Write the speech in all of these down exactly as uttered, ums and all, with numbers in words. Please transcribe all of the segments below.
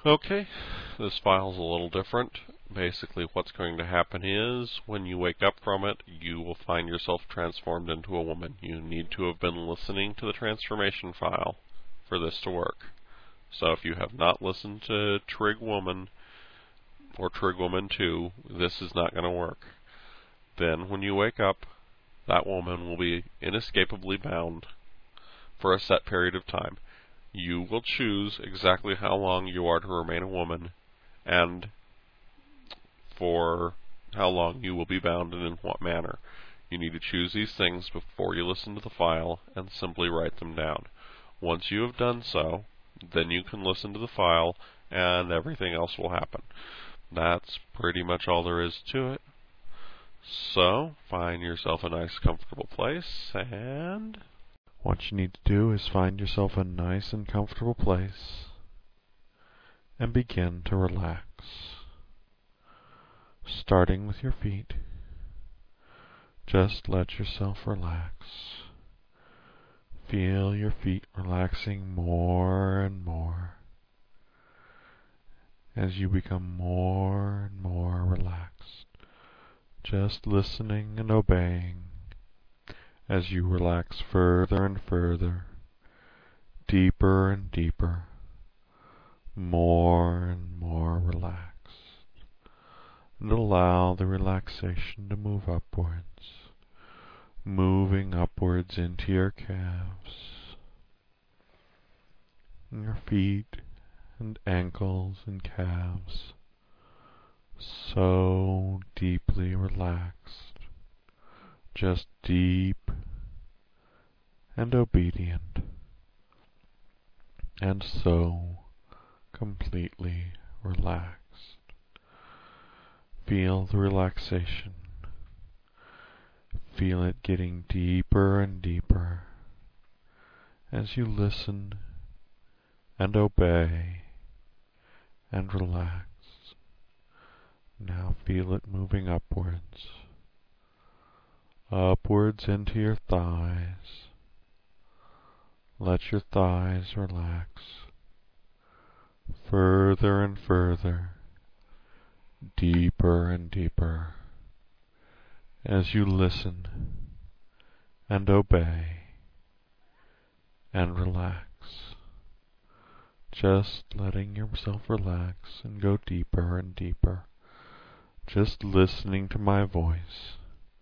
Okay, this file's a little different. Basically what's going to happen is, when you wake up from it, you will find yourself transformed into a woman. You need to have been listening to the transformation file for this to work. So if you have not listened to Trig Woman or Trig Woman two, this is not going to work. Then when you wake up, that woman will be inescapably bound for a set period of time. You will choose exactly how long you are to remain a woman, and for how long you will be bound and in what manner. You need to choose these things before you listen to the file and simply write them down. Once you have done so, then you can listen to the file and everything else will happen. That's pretty much all there is to it. So, find yourself a nice comfortable place, and what you need to do is find yourself a nice and comfortable place and begin to relax. Starting with your feet, just let yourself relax. Feel your feet relaxing more and more as you become more and more relaxed. Just listening and obeying as you relax further and further, deeper and deeper, more and more relaxed. And allow the relaxation to move upwards, moving upwards into your calves, and your feet and ankles and calves, so deeply relaxed, just deep and obedient, and so completely relaxed. Feel the relaxation. Feel it getting deeper and deeper as you listen and obey and relax. Now feel it moving upwards, upwards into your thighs. Let your thighs relax further and further, deeper and deeper, as you listen and obey and relax, just letting yourself relax and go deeper and deeper, just listening to my voice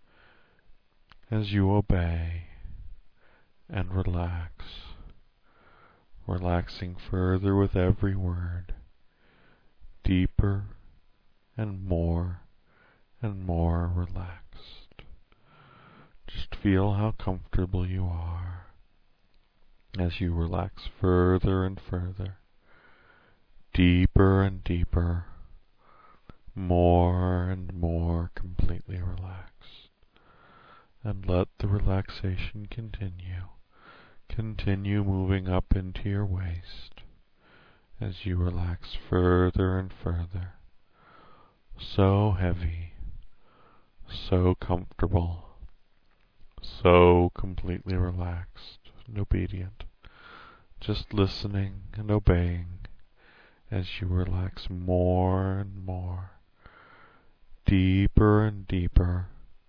as you obey and relax, relaxing further with every word, deeper and more and more relaxed. Just feel how comfortable you are as you relax further and further, deeper and deeper, more and more completely relaxed. And let the relaxation continue. Continue moving up into your waist as you relax further and further. So heavy, so comfortable, so completely relaxed and obedient, just listening and obeying as you relax more and more, deeper and deeper,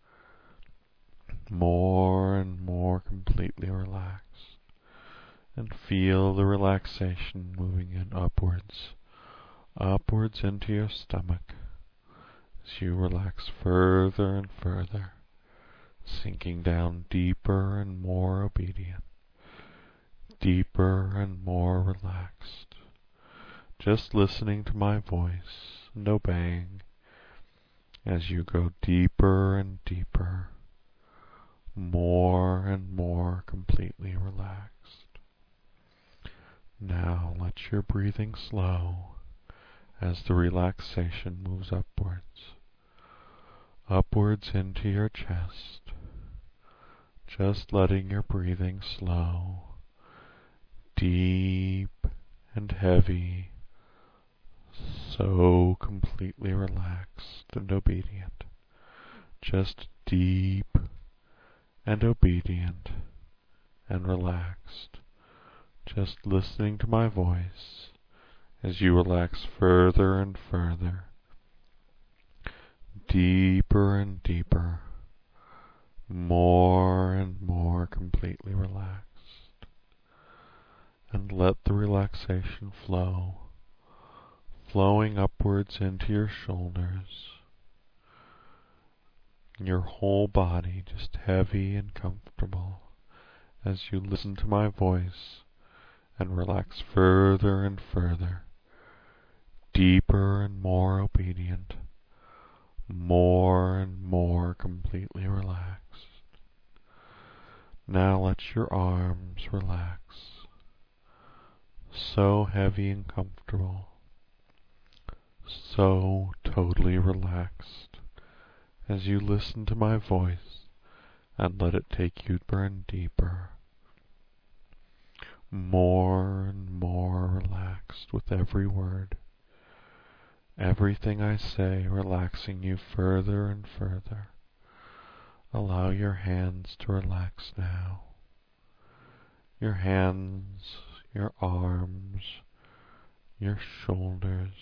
more and more completely relaxed, and feel the relaxation moving in upwards, upwards into your stomach, as you relax further and further, sinking down deeper and more obedient, deeper and more relaxed, just listening to my voice and obeying as you go deeper and deeper, more and more completely relaxed. Now let your breathing slow as the relaxation moves upwards, upwards into your chest, just letting your breathing slow, deep and heavy, so completely relaxed and obedient, just deep and obedient and relaxed, just listening to my voice as you relax further and further, deeper and deeper, more and more completely relaxed. And let the relaxation flow, flowing upwards into your shoulders, your whole body just heavy and comfortable as you listen to my voice and relax further and further, deeper and more obedient, more and more completely relaxed. Now let your arms relax, so heavy and comfortable, so totally relaxed as you listen to my voice and let it take you deeper and deeper, more and more relaxed with every word, everything I say relaxing you further and further. Allow your hands to relax now. Your hands, your arms, your shoulders,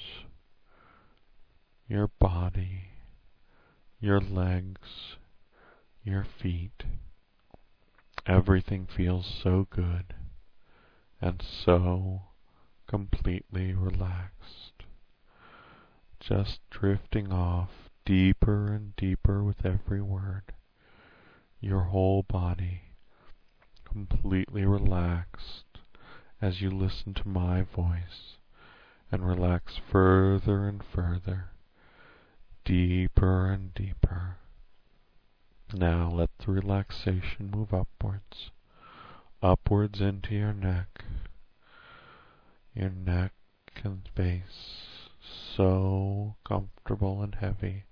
your body, your legs, your feet. Everything feels so good and so completely relaxed, just drifting off deeper and deeper with every word. Your whole body completely relaxed as you listen to my voice and relax further and further, deeper and deeper. Now let the relaxation move upwards, upwards into your neck, your neck and face, so comfortable and heavy,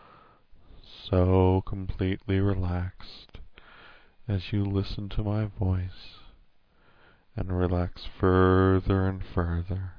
so completely relaxed as you listen to my voice and relax further and further,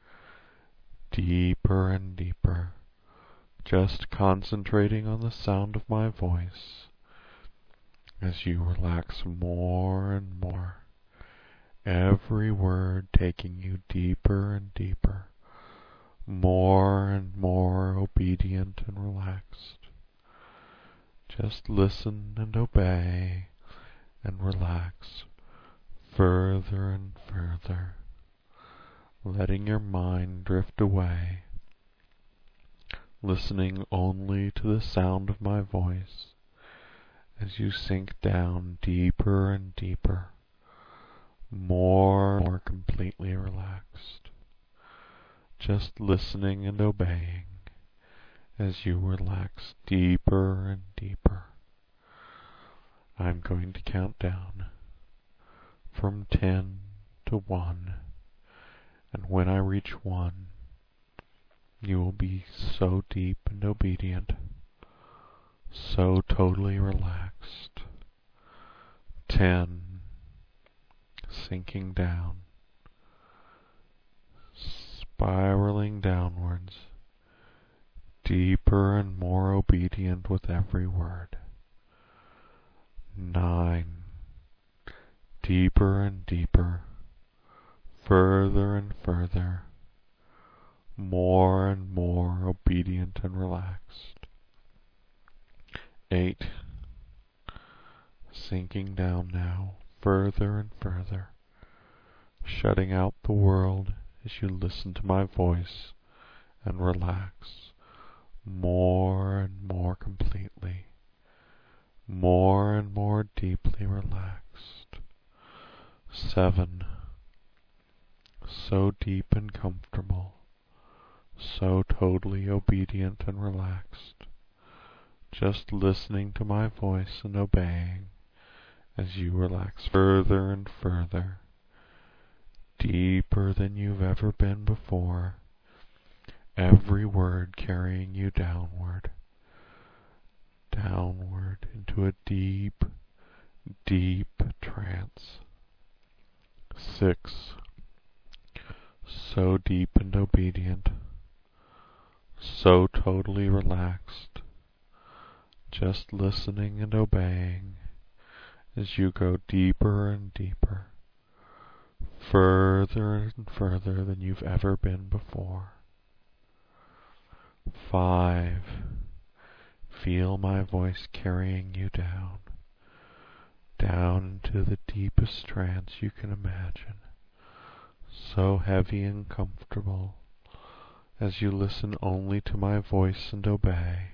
deeper and deeper, just concentrating on the sound of my voice as you relax more and more, every word taking you deeper and deeper, more and more obedient and relaxed. Just listen and obey and relax further and further, letting your mind drift away, listening only to the sound of my voice as you sink down deeper and deeper, more and more completely relaxed, just listening and obeying as you relax deeper and deeper. I'm going to count down from ten to one, and when I reach one, you will be so deep and obedient, so totally relaxed. Ten, sinking down, spiraling downwards, deeper and more obedient with every word. Nine, deeper and deeper, further and further, more and more obedient and relaxed. Eight, sinking down now, further and further, shutting out the world as you listen to my voice and relax more and more completely, more and more deeply relaxed. Seven, so deep and comfortable, so totally obedient and relaxed, just listening to my voice and obeying as you relax further and further, deeper than you've ever been before, every word carrying you downward, downward into a deep, deep trance. Six, so deep and obedient, so totally relaxed, just listening and obeying as you go deeper and deeper, further and further than you've ever been before. Five. Feel my voice carrying you down, down into the deepest trance you can imagine, so heavy and comfortable as you listen only to my voice and obey,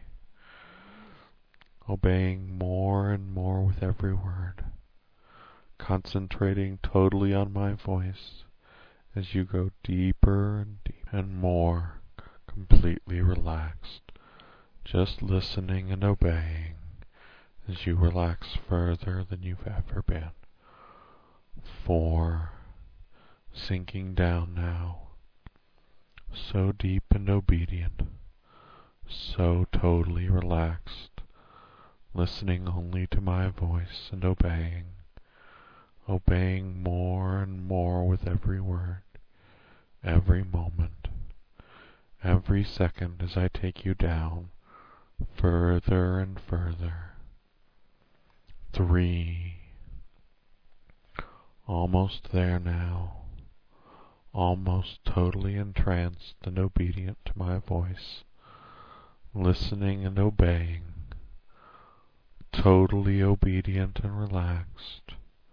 obeying more and more with every word, concentrating totally on my voice as you go deeper and deeper and more completely relaxed, just listening and obeying as you relax further than you've ever been. Four. Sinking down now, so deep and obedient, so totally relaxed, listening only to my voice and obeying, obeying more and more with every word, every moment, every second as I take you down further and further. Three. Almost there now. Almost totally entranced and obedient to my voice, listening and obeying, totally obedient and relaxed,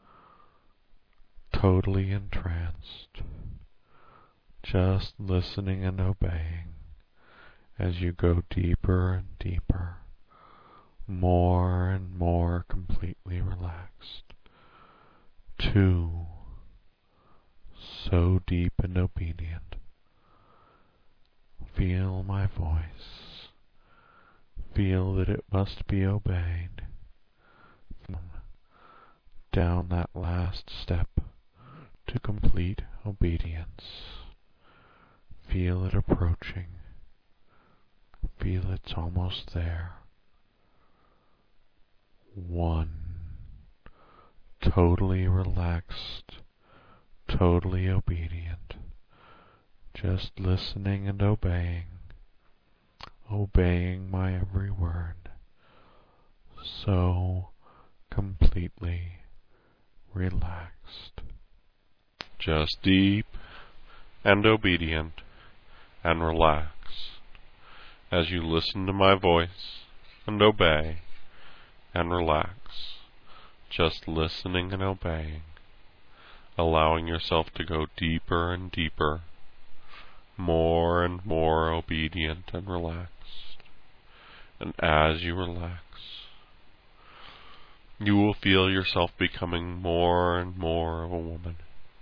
totally entranced, just listening and obeying as you go deeper and deeper, more and more completely relaxed. Two. So deep and obedient. Feel my voice. Feel that it must be obeyed. Down that last step to complete obedience. Feel it approaching. Feel it's almost there. One. Totally relaxed. Totally obedient, just listening and obeying, obeying my every word, so completely relaxed. Just deep and obedient and relaxed as you listen to my voice and obey and relax, just listening and obeying, allowing yourself to go deeper and deeper, more and more obedient and relaxed. And as you relax, you will feel yourself becoming more and more of a woman,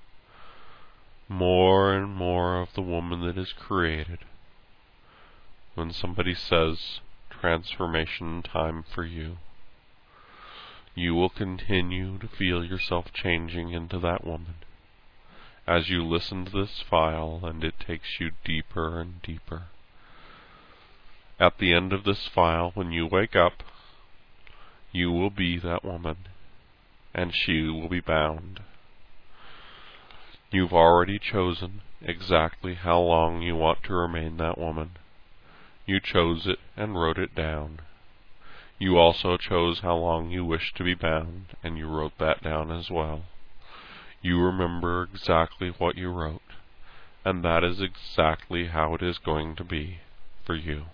more and more of the woman that is created. When somebody says, transformation time for you, you will continue to feel yourself changing into that woman as you listen to this file and it takes you deeper and deeper. At the end of this file, when you wake up, you will be that woman and she will be bound. You've already chosen exactly how long you want to remain that woman. You chose it and wrote it down. You also chose how long you wish to be bound, and you wrote that down as well. You remember exactly what you wrote, and that is exactly how it is going to be for you.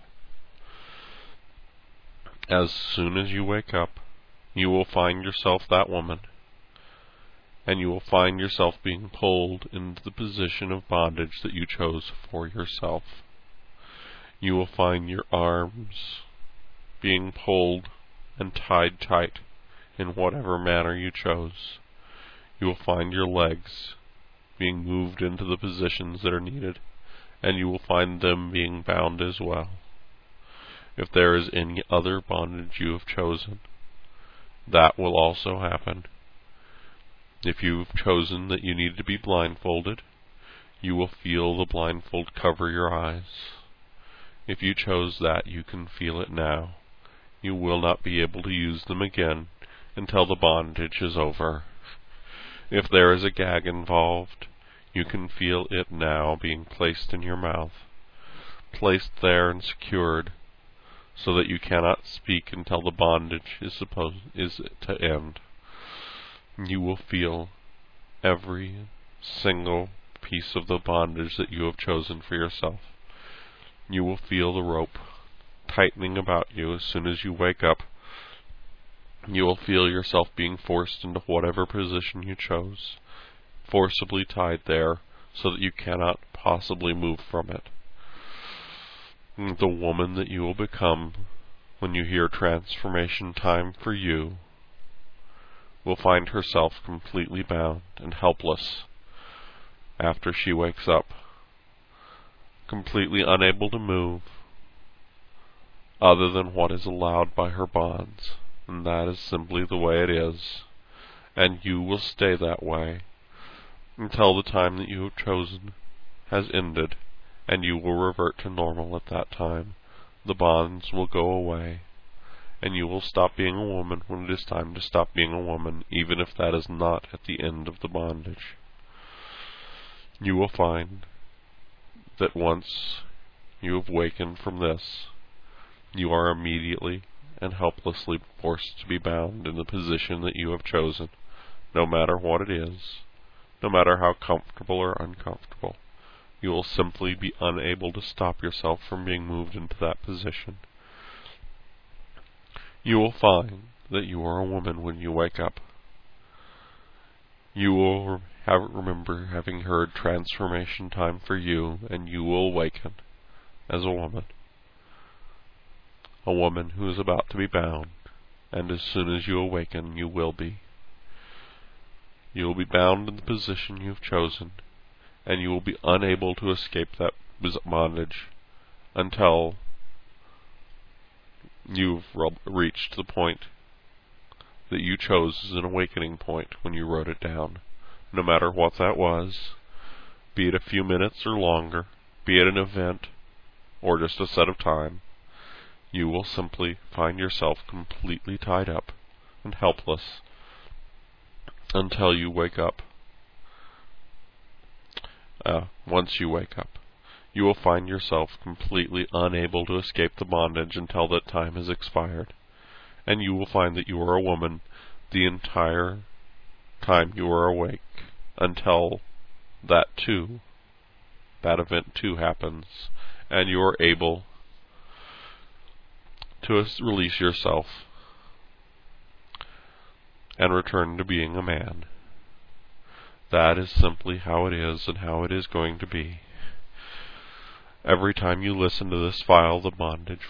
As soon as you wake up, you will find yourself that woman, and you will find yourself being pulled into the position of bondage that you chose for yourself. You will find your arms being pulled and tied tight in whatever manner you chose. You will find your legs being moved into the positions that are needed, and you will find them being bound as well. If there is any other bondage you have chosen, that will also happen. If you've chosen that you need to be blindfolded, you will feel the blindfold cover your eyes. If you chose that, you can feel it now. You will not be able to use them again until the bondage is over. If there is a gag involved, you can feel it now being placed in your mouth, placed there and secured, so that you cannot speak until the bondage is supposed is to end. You will feel every single piece of the bondage that you have chosen for yourself. You will feel the rope tightening about you as soon as you wake up. You will feel yourself being forced into whatever position you chose, forcibly tied there so that you cannot possibly move from it. The woman that you will become when you hear transformation time for you will find herself completely bound and helpless after she wakes up, completely unable to move other than what is allowed by her bonds. And that is simply the way it is, and you will stay that way until the time that you have chosen has ended, and you will revert to normal at that time. The bonds will go away, and you will stop being a woman when it is time to stop being a woman, even if that is not at the end of the bondage. You will find that once you have wakened from this, you are immediately and helplessly forced to be bound in the position that you have chosen, no matter what it is, no matter how comfortable or uncomfortable. You will simply be unable to stop yourself from being moved into that position. You will find that you are a woman when you wake up. You will have, remember having heard transformation time for you, and you will awaken as a woman. A woman who is about to be bound, and as soon as you awaken, you will be. You will be bound in the position you have chosen, and you will be unable to escape that bondage until you've reached the point that you chose as an awakening point when you wrote it down. No matter what that was, be it a few minutes or longer, be it an event or just a set of time, you will simply find yourself completely tied up and helpless until you wake up. Uh, once you wake up, you will find yourself completely unable to escape the bondage until that time has expired. And you will find that you are a woman the entire time you are awake until that too, that event too happens, and you are able to release yourself and return to being a man. That is simply how it is and how it is going to be. Every time you listen to this file, the bondage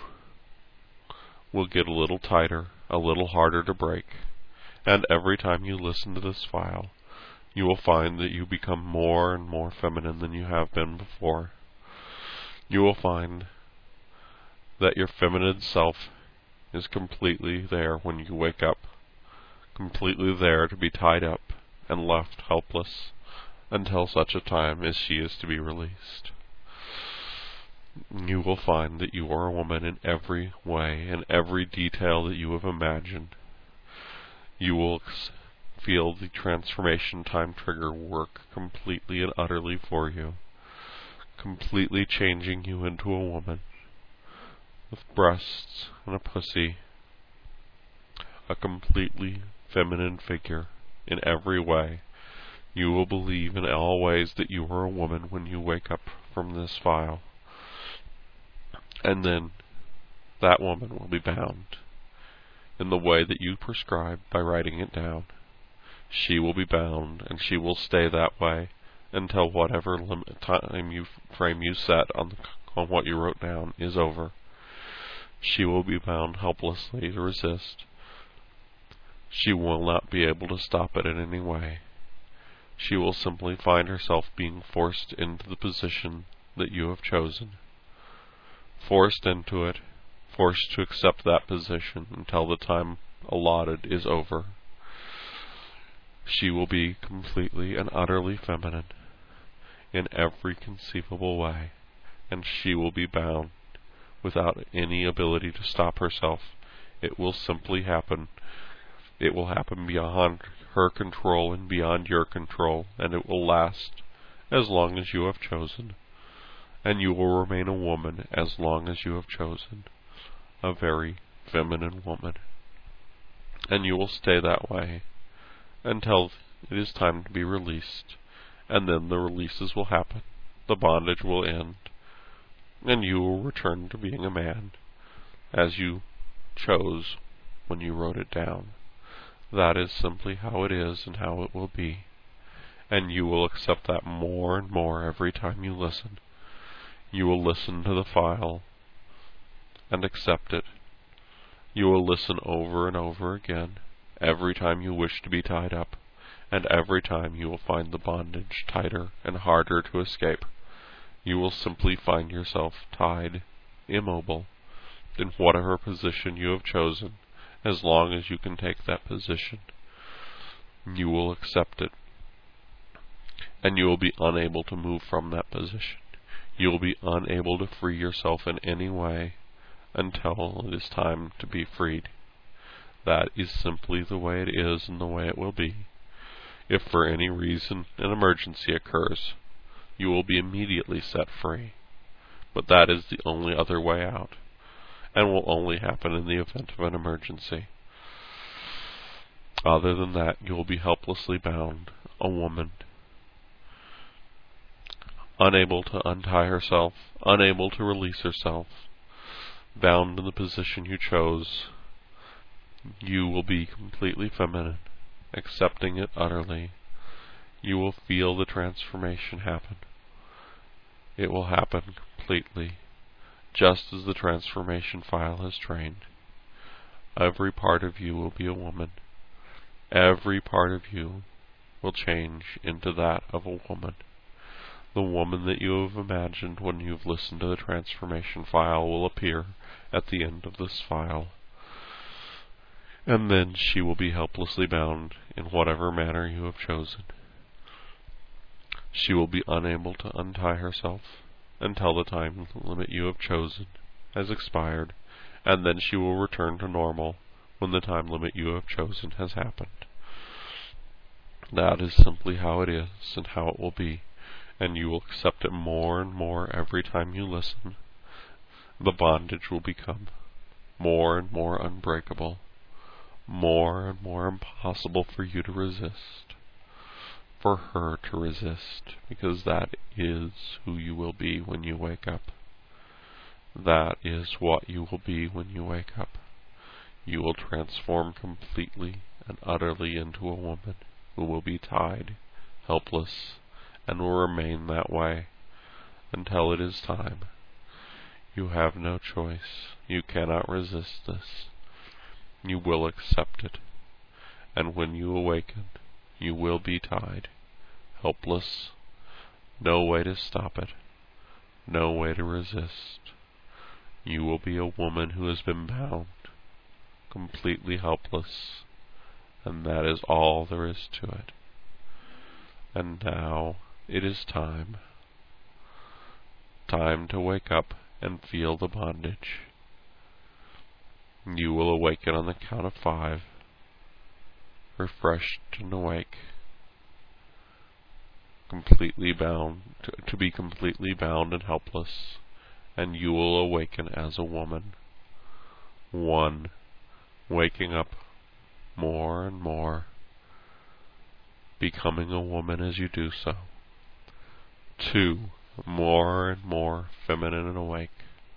will get a little tighter, a little harder to break. And every time you listen to this file, you will find that you become more and more feminine than you have been before. You will find that your feminine self is completely there when you wake up, completely there to be tied up and left helpless until such a time as she is to be released. You will find that you are a woman in every way, in every detail that you have imagined. You will feel the transformation time trigger work completely and utterly for you, completely changing you into a woman with breasts and a pussy, a completely feminine figure in every way. You will believe in all ways that you are a woman when you wake up from this file. And then that woman will be bound in the way that you prescribe by writing it down. She will be bound, and she will stay that way until whatever limit time you frame you set on, the, on what you wrote down is over. She will be bound helplessly to resist. She will not be able to stop it in any way. She will simply find herself being forced into the position that you have chosen. Forced into it, forced to accept that position until the time allotted is over. She will be completely and utterly feminine in every conceivable way, and she will be bound without any ability to stop herself. It will simply happen. It will happen beyond her control and beyond your control, and it will last as long as you have chosen. And you will remain a woman as long as you have chosen, a very feminine woman. And you will stay that way until it is time to be released, and then the releases will happen, the bondage will end, and you will return to being a man, as you chose when you wrote it down. That is simply how it is and how it will be, and you will accept that more and more every time you listen. You will listen to the file and accept it. You will listen over and over again, every time you wish to be tied up, and every time you will find the bondage tighter and harder to escape. You will simply find yourself tied, immobile, in whatever position you have chosen, as long as you can take that position. You will accept it, and you will be unable to move from that position. You will be unable to free yourself in any way until it is time to be freed. That is simply the way it is and the way it will be. If for any reason an emergency occurs, you will be immediately set free. But that is the only other way out, and will only happen in the event of an emergency. Other than that, you will be helplessly bound, a woman, unable to untie herself, unable to release herself, bound in the position you chose. You will be completely feminine, accepting it utterly. You will feel the transformation happen. It will happen completely, just as the transformation file has trained. Every part of you will be a woman. Every part of you will change into that of a woman. The woman that you have imagined when you've listened to the transformation file will appear at the end of this file. And then she will be helplessly bound in whatever manner you have chosen. She will be unable to untie herself until the time limit you have chosen has expired, and then she will return to normal when the time limit you have chosen has happened. That is simply how it is and how it will be, and you will accept it more and more every time you listen. The bondage will become more and more unbreakable, more and more impossible for you to resist, for her to resist, because that is who you will be when you wake up. That is what you will be when you wake up. You will transform completely and utterly into a woman who will be tied, helpless, and will remain that way until it is time. You have no choice. You cannot resist this. You will accept it, and when you awaken, you will be tied, helpless, no way to stop it, no way to resist. You will be a woman who has been bound, completely helpless, and that is all there is to it. And now it is time. Time to wake up and feel the bondage. You will awaken on the count of five, refreshed and awake, completely bound, to, to be completely bound and helpless, and you will awaken as a woman. One, waking up more and more, becoming a woman as you do so. Two, more and more feminine and awake.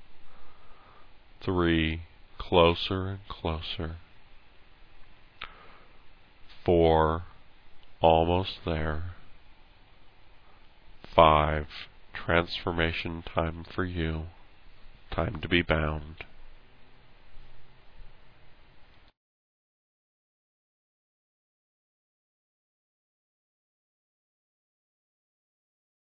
Three, closer and closer. Four, almost there. Five, transformation time for you. Time to be bound.